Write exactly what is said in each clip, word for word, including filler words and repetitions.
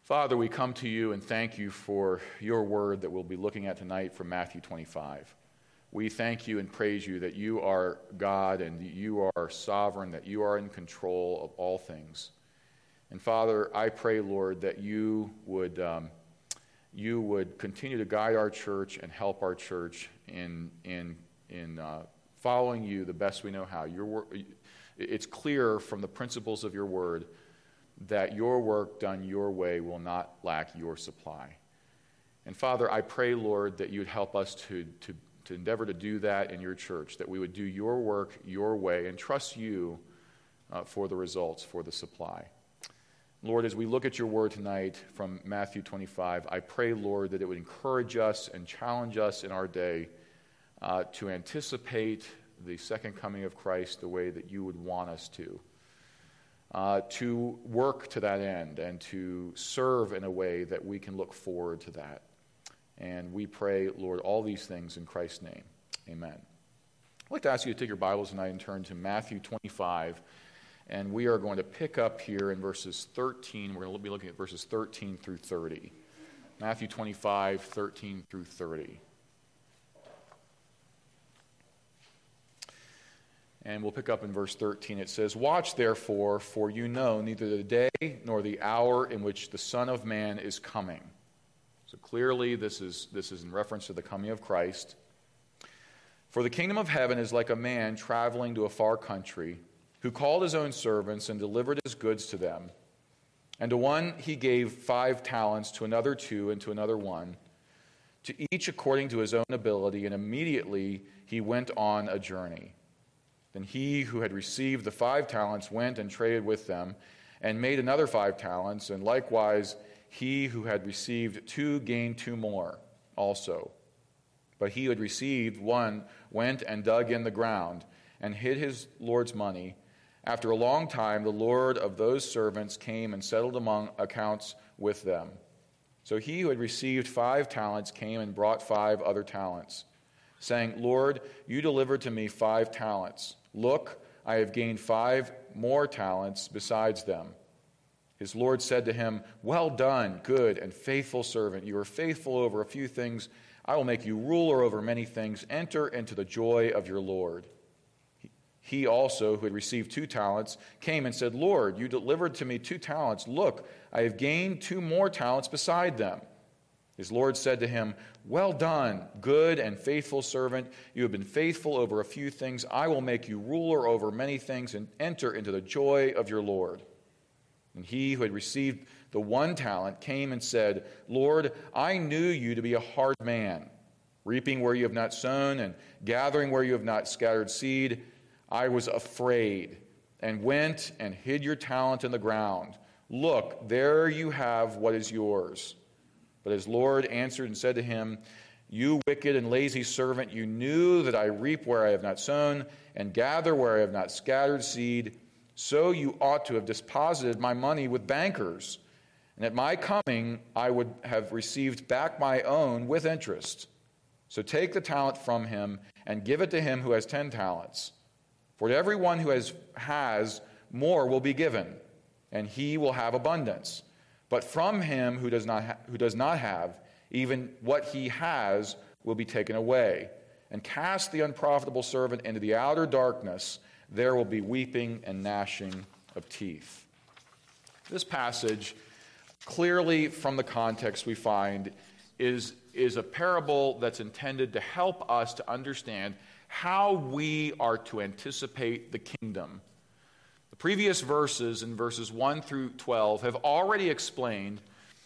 Father, we come to you and thank you for your word that we'll be looking at tonight from Matthew twenty-five. We thank you and praise you that you are God and you are sovereign, that you are in control of all things. And Father, I pray, Lord, that you would um, you would continue to guide our church and help our church in in in uh, following you the best we know how. Your wor- it's clear from the principles of your word that your work done your way will not lack your supply. And Father, I pray, Lord, that you would help us to, to, to endeavor to do that in your church, that we would do your work your way and trust you uh, for the results, for the supply. Lord, as we look at your word tonight from Matthew twenty-five, I pray, Lord, that it would encourage us and challenge us in our day uh, to anticipate the second coming of Christ the way that you would want us to. Uh, to work to that end and to serve in a way that we can look forward to that. And we pray, Lord, all these things in Christ's name. Amen. I'd like to ask you to take your Bibles tonight and turn to Matthew twenty-five. And we are going to pick up here in verses thirteen. We're going to be looking at verses thirteen through thirty. Matthew twenty-five, thirteen through thirty. And we'll pick up in verse thirteen. It says, "Watch therefore, for you know neither the day nor the hour in which the Son of Man is coming." So clearly this is, this is in reference to the coming of Christ. "For the kingdom of heaven is like a man traveling to a far country, who called his own servants and delivered his goods to them. And to one he gave five talents, to another two, and to another one, to each according to his own ability, and immediately he went on a journey. Then he who had received the five talents went and traded with them, and made another five talents, and likewise he who had received two gained two more also. But he who had received one went and dug in the ground, and hid his Lord's money. After a long time the Lord of those servants came and settled among accounts with them. So he who had received five talents came and brought five other talents, saying, Lord, you delivered to me five talents. Look, I have gained five more talents besides them. His Lord said to him, Well done, good and faithful servant. You are faithful over a few things. I will make you ruler over many things. Enter into the joy of your Lord. He also, who had received two talents, came and said, Lord, you delivered to me two talents. Look, I have gained two more talents beside them. His Lord said to him, Well done, good and faithful servant. You have been faithful over a few things. I will make you ruler over many things, and enter into the joy of your Lord. And he who had received the one talent came and said, Lord, I knew you to be a hard man, reaping where you have not sown and gathering where you have not scattered seed. I was afraid and went and hid your talent in the ground. Look, there you have what is yours. But his Lord answered and said to him, You wicked and lazy servant, you knew that I reap where I have not sown and gather where I have not scattered seed. So you ought to have deposited my money with bankers, and at my coming I would have received back my own with interest. So take the talent from him and give it to him who has ten talents. For to everyone who has, has more will be given, and he will have abundance. But from him who does not ha- who does not have, even what he has will be taken away. And cast the unprofitable servant into the outer darkness. There will be weeping and gnashing of teeth." This passage, clearly from the context we find, is, is a parable that's intended to help us to understand how we are to anticipate the kingdom. The previous verses, in verses one through twelve, have already explained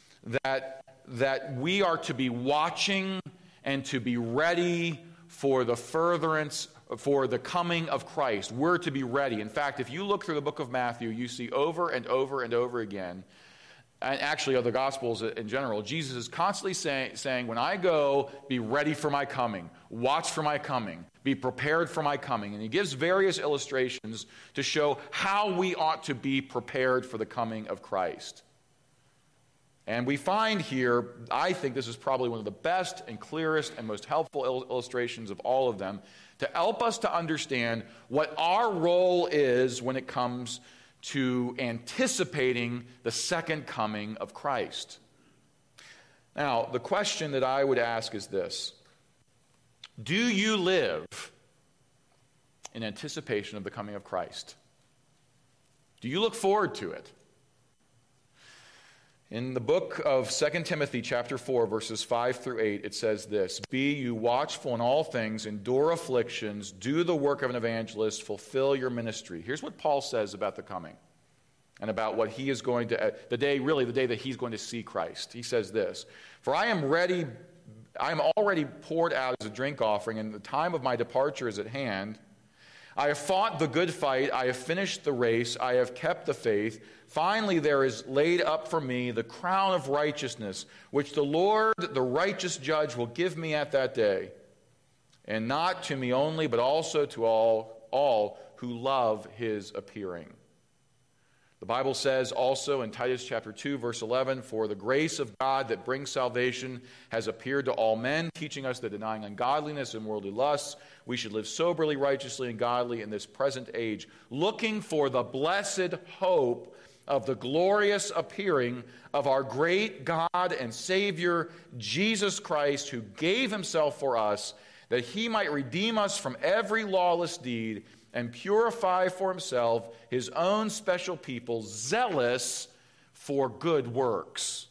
that, that we are to be watching and to be ready for the furtherance, for the coming of Christ. We're to be ready. In fact, if you look through the book of Matthew, you see over and over and over again, and actually of the Gospels in general, Jesus is constantly say, saying, when I go, be ready for my coming. Watch for my coming. Be prepared for my coming. And he gives various illustrations to show how we ought to be prepared for the coming of Christ. And we find here, I think this is probably one of the best and clearest and most helpful il- illustrations of all of them, to help us to understand what our role is when it comes to anticipating the second coming of Christ. Now, the question that I would ask is this: do you live in anticipation of the coming of Christ? Do you look forward to it? In the book of Second Timothy chapter four, verses five through eight, it says this: "Be you watchful in all things, endure afflictions, do the work of an evangelist, fulfill your ministry." Here's what Paul says about the coming and about what he is going to, uh, the day, really the day that he's going to see Christ. He says this: "For I am ready, I am already poured out as a drink offering, and the time of my departure is at hand. I have fought the good fight, I have finished the race, I have kept the faith. Finally, there is laid up for me the crown of righteousness, which the Lord, the righteous judge, will give me at that day. And not to me only, but also to all, all who love his appearing." The Bible says also in Titus chapter two, verse eleven, "For the grace of God that brings salvation has appeared to all men, teaching us that denying ungodliness and worldly lusts, we should live soberly, righteously, and godly in this present age, looking for the blessed hope of the glorious appearing of our great God and Savior, Jesus Christ, who gave himself for us, that he might redeem us from every lawless deed and purify for himself his own special people, zealous for good works."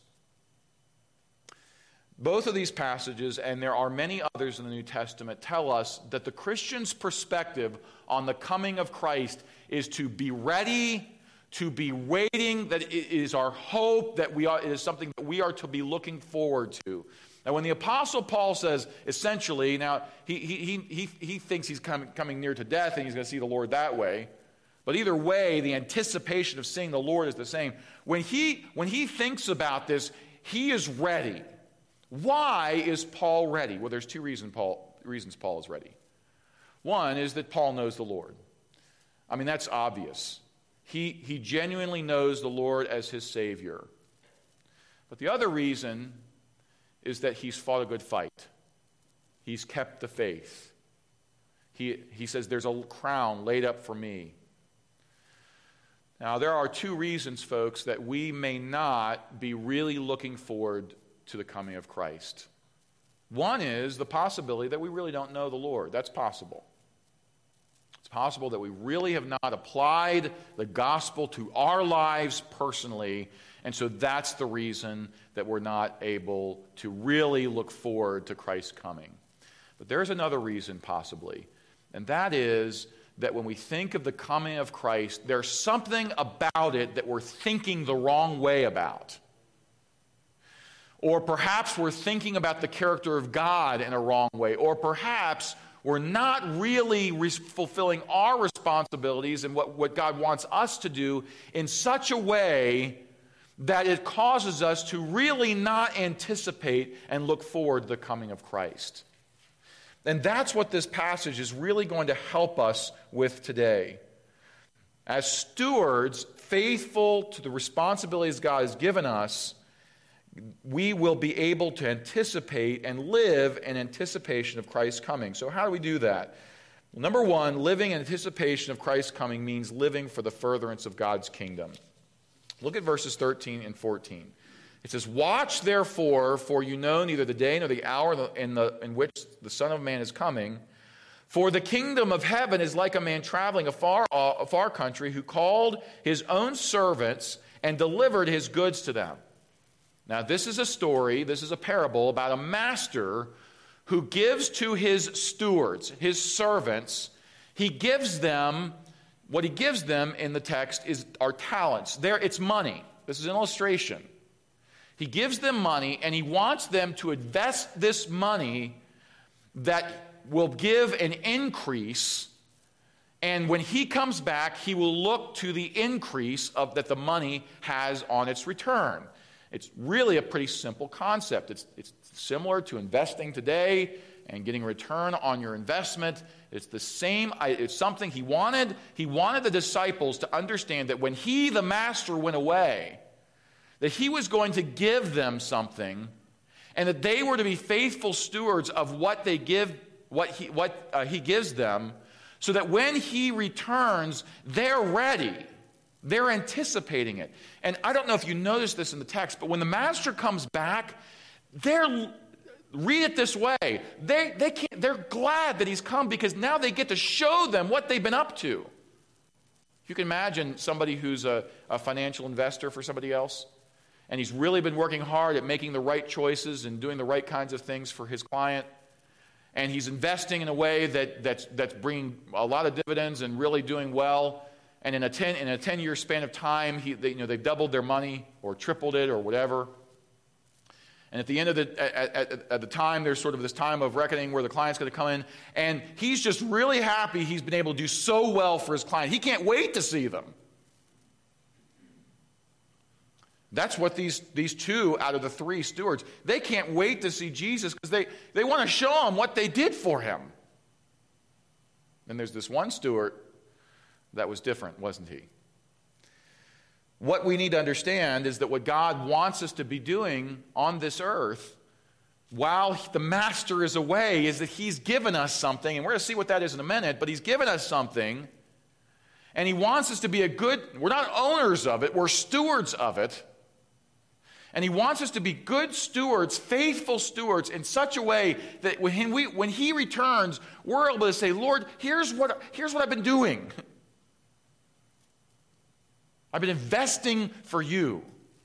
Both of these passages, and there are many others in the New Testament, tell us that the Christian's perspective on the coming of Christ is to be ready, to be waiting, that it is our hope, that we are, it is something that we are to be looking forward to. Now, when the Apostle Paul says, essentially, now, he, he, he, he thinks he's coming, coming near to death and he's going to see the Lord that way. But either way, the anticipation of seeing the Lord is the same. When he, when he thinks about this, he is ready. Why is Paul ready? Well, there's two reason Paul, reasons Paul is ready. One is that Paul knows the Lord. I mean, that's obvious. He, he genuinely knows the Lord as his Savior. But the other reason is that he's fought a good fight. He's kept the faith. He, he says, "There's a crown laid up for me." Now, there are two reasons, folks, that we may not be really looking forward to the coming of Christ. One is the possibility that we really don't know the Lord. That's possible. It's possible that we really have not applied the gospel to our lives personally, and so that's the reason that we're not able to really look forward to Christ's coming. But there's another reason, possibly, and that is that when we think of the coming of Christ, there's something about it that we're thinking the wrong way about. Or perhaps we're thinking about the character of God in a wrong way. Or perhaps we're not really re- fulfilling our responsibilities and what, what God wants us to do in such a way that it causes us to really not anticipate and look forward to the coming of Christ. And that's what this passage is really going to help us with today. As stewards, faithful to the responsibilities God has given us, we will be able to anticipate and live in anticipation of Christ's coming. So how do we do that? Well, number one, living in anticipation of Christ's coming means living for the furtherance of God's kingdom. Look at verses thirteen and fourteen. It says, "Watch therefore, for you know neither the day nor the hour in, the, in which the Son of Man is coming. For the kingdom of heaven is like a man traveling a far, a far country, who called his own servants and delivered his goods to them." Now, this is a story, this is a parable about a master who gives to his stewards, his servants, he gives them, what he gives them in the text is are talents. There, it's money. This is an illustration. He gives them money, and he wants them to invest this money that will give an increase, and when he comes back, he will look to the increase of that the money has on its return. It's really a pretty simple concept. It's, it's similar to investing today and getting a return on your investment. It's the same. It's something he wanted. He wanted the disciples to understand that when he, the master, went away, that he was going to give them something, and that they were to be faithful stewards of what they give, what he, what uh, he gives them, so that when he returns, they're ready. They're anticipating it. And I don't know if you noticed this in the text, but when the master comes back, they're, read it this way, they, they can't, they're glad that he's come because now they get to show them what they've been up to. You can imagine somebody who's a, a financial investor for somebody else, and he's really been working hard at making the right choices and doing the right kinds of things for his client, and he's investing in a way that, that's, that's bringing a lot of dividends and really doing well. And in a ten in a ten year span of time, he, they, you know, they've doubled their money or tripled it or whatever. And at the end of the at, at, at the time, there's sort of this time of reckoning where the client's going to come in, and he's just really happy he's been able to do so well for his client. He can't wait to see them. That's what these these two out of the three stewards, they can't wait to see Jesus because they they want to show him what they did for him. And there's this one steward that was different, wasn't he? What we need to understand is that what God wants us to be doing on this earth while the master is away is that he's given us something, and we're going to see what that is in a minute, but he's given us something, and he wants us to be a good, we're not owners of it, we're stewards of it, and he wants us to be good stewards, faithful stewards in such a way that when, we, when he returns, we're able to say, Lord, here's what, here's what I've been doing. I've been investing for you.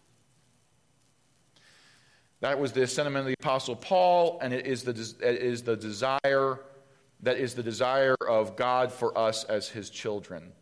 That was the sentiment of the Apostle Paul, and it is the, it is the desire, that is the desire of God for us as his children.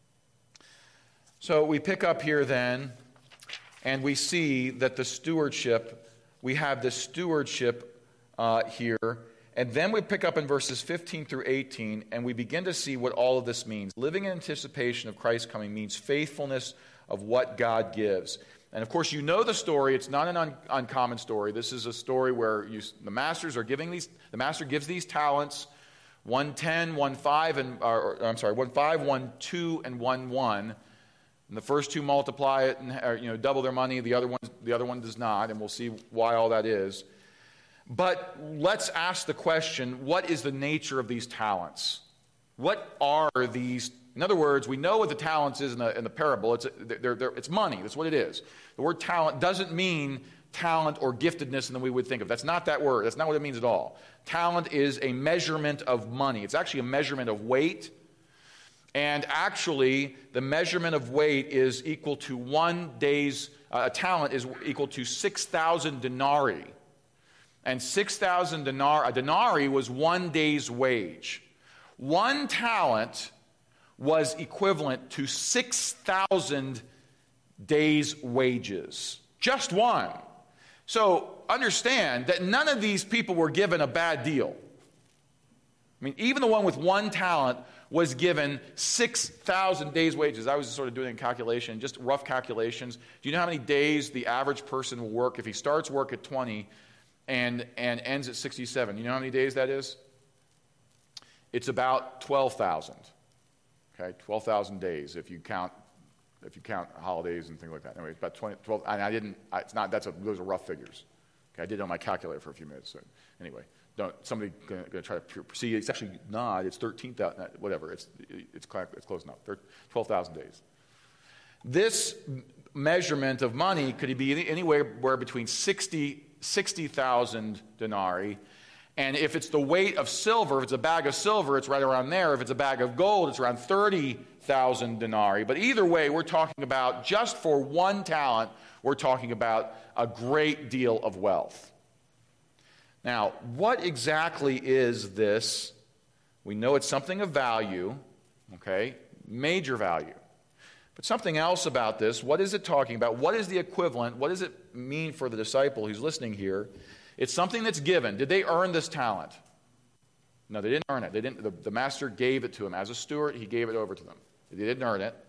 So we pick up here then, and we see that the stewardship, we have the stewardship uh, here, and then we pick up in verses fifteen through eighteen, and we begin to see what all of this means. Living in anticipation of Christ's coming means faithfulness of what God gives. And of course, you know the story. It's not an un- uncommon story. This is a story where you, the masters are giving these, the master gives these talents, one ten, one five, and, or, I'm sorry, one five, one two, and one one. And the first two multiply it and or, you know, double their money. The other one, the other one does not, and we'll see why all that is. But let's ask the question, what is the nature of these talents? What are these? In other words, we know what the talents is in the, in the parable. It's, they're, they're, it's money. That's what it is. The word talent doesn't mean talent or giftedness than we would think of. That's not that word. That's not what it means at all. Talent is a measurement of money. It's actually a measurement of weight. And actually, the measurement of weight is equal to one day's, uh, a talent is equal to six thousand denarii. And six thousand denarii, a denarii was one day's wage. One talent was equivalent to six thousand days' wages. Just one. So understand that none of these people were given a bad deal. I mean, even the one with one talent was given six thousand days' wages. I was sort of doing a calculation, just rough calculations. Do you know how many days the average person will work if he starts work at twenty and, and ends at sixty-seven? You know how many days that is? It's about twelve thousand. Okay, twelve thousand days if you count if you count holidays and things like that. Anyway, it's about twenty, twelve, and I didn't, I, it's not, that's a, those are rough figures. Okay, I did it on my calculator for a few minutes. So anyway, don't, somebody going to try to see, it's actually not, it's thirteen thousand, whatever, it's, it's, it's close enough, twelve thousand days. This measurement of money could be any, anywhere where between sixty thousand denarii. And if it's the weight of silver, if it's a bag of silver, it's right around there. If it's a bag of gold, it's around thirty thousand denarii. But either way, we're talking about, just for one talent, we're talking about a great deal of wealth. Now, what exactly is this? We know it's something of value, okay, major value. But something else about this, what is it talking about? What is the equivalent? What does it mean for the disciple who's listening here? It's something that's given. Did they earn this talent? No, they didn't earn it. They didn't. The, the master gave it to them. As a steward, he gave it over to them. They didn't earn it.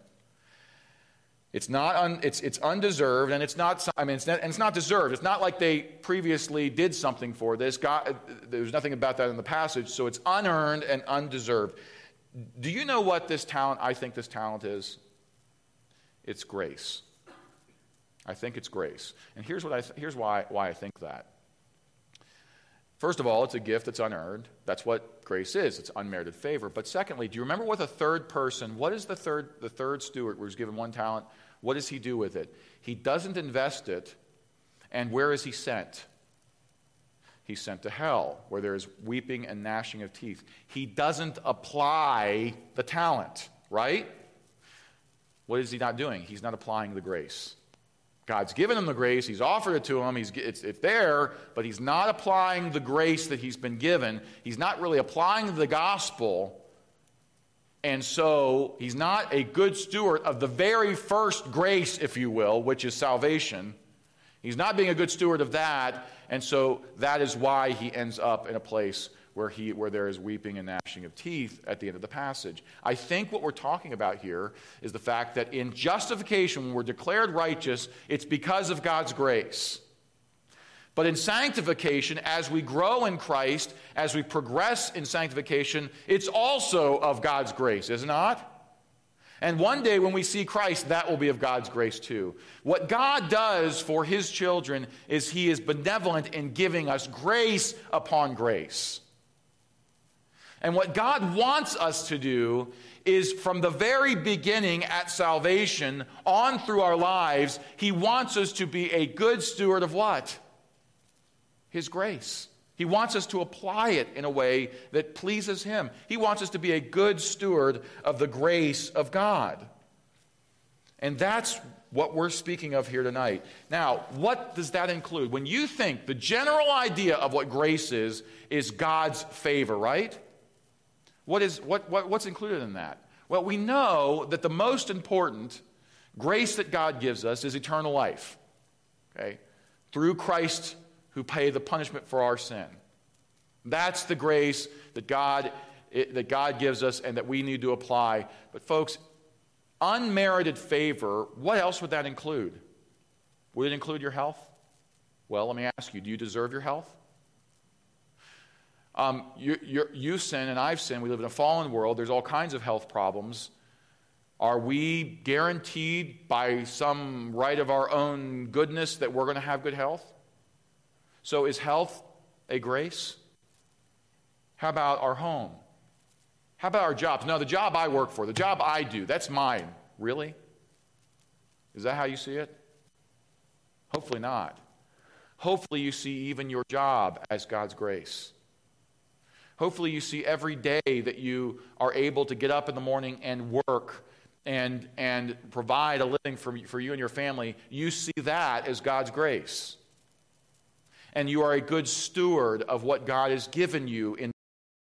It's not. Un, it's it's undeserved, and it's not. I mean, it's not, and it's not deserved. It's not like they previously did something for this. God, there's nothing about that in the passage, so it's unearned and undeserved. Do you know what this talent? I think this talent is. It's grace. I think it's grace, and here's what I. Th- here's why why I think that. First of all, it's a gift that's unearned. That's what grace is. It's unmerited favor. But secondly, do you remember what the third person, what is the third, the third steward who was given one talent? What does he do with it? He doesn't invest it. And where is he sent? He's sent to hell, where there is weeping and gnashing of teeth. He doesn't apply the talent, right? What is he not doing? He's not applying the grace. God's given him the grace. He's offered it to him. He's, it's, it's there, but he's not applying the grace that he's been given. He's not really applying the gospel. And so he's not a good steward of the very first grace, if you will, which is salvation. He's not being a good steward of that. And so that is why he ends up in a place where he where there is weeping and gnashing of teeth at the end of the passage. I think what we're talking about here is the fact that in justification, when we're declared righteous, it's because of God's grace. But in sanctification, as we grow in Christ, as we progress in sanctification, it's also of God's grace, is it not? And one day when we see Christ, that will be of God's grace too. What God does for his children is he is benevolent in giving us grace upon grace. And what God wants us to do is from the very beginning at salvation on through our lives, he wants us to be a good steward of what? His grace. He wants us to apply it in a way that pleases him. He wants us to be a good steward of the grace of God. And that's what we're speaking of here tonight. Now, what does that include? When you think the general idea of what grace is, is God's favor, right? What is what, what what's included in that? Well, we know that the most important grace that God gives us is eternal life. Okay? Through Christ who paid the punishment for our sin. That's the grace that God it, that God gives us and that we need to apply. But folks, unmerited favor, what else would that include? Would it include your health? Well, let me ask you, do you deserve your health? Um, you, you, you sin and I've sinned. We live in a fallen world. There's all kinds of health problems. Are we guaranteed by some right of our own goodness that we're going to have good health? So is health a grace? How about our home? How about our jobs? No, the job I work for, the job I do, that's mine. Really? Is that how you see it? Hopefully not. Hopefully you see even your job as God's grace. Hopefully you see every day that you are able to get up in the morning and work and, and provide a living for, for you and your family. You see that as God's grace. And you are a good steward of what God has given you in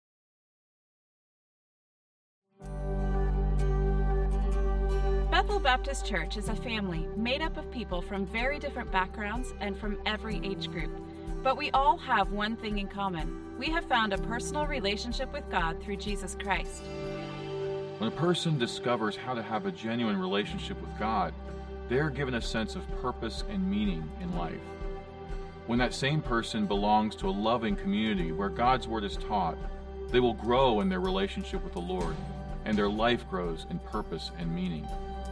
Bethel Baptist Church is a family made up of people from very different backgrounds and from every age group. But we all have one thing in common. We have found a personal relationship with God through Jesus Christ. When a person discovers how to have a genuine relationship with God, they are given a sense of purpose and meaning in life. When that same person belongs to a loving community where God's Word is taught, they will grow in their relationship with the Lord, and their life grows in purpose and meaning.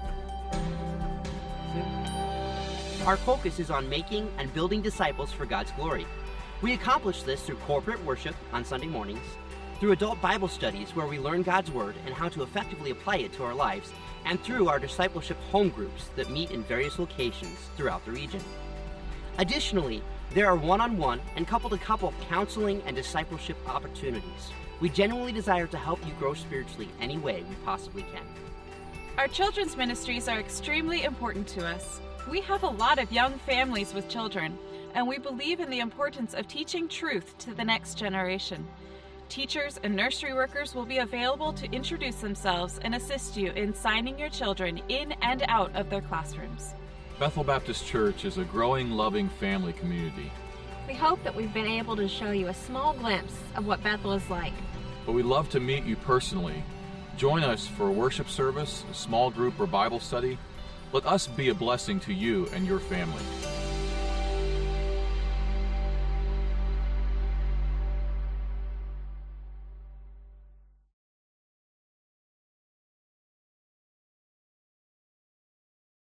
Our focus is on making and building disciples for God's glory. We accomplish this through corporate worship on Sunday mornings, through adult Bible studies where we learn God's Word and how to effectively apply it to our lives, and through our discipleship home groups that meet in various locations throughout the region. Additionally, there are one-on-one and couple-to-couple counseling and discipleship opportunities. We genuinely desire to help you grow spiritually any way we possibly can. Our children's ministries are extremely important to us. We have a lot of young families with children, and we believe in the importance of teaching truth to the next generation. Teachers and nursery workers will be available to introduce themselves and assist you in signing your children in and out of their classrooms. Bethel Baptist Church is a growing, loving family community. We hope that we've been able to show you a small glimpse of what Bethel is like. But we'd love to meet you personally. Join us for a worship service, a small group, or Bible study. Let us be a blessing to you and your family.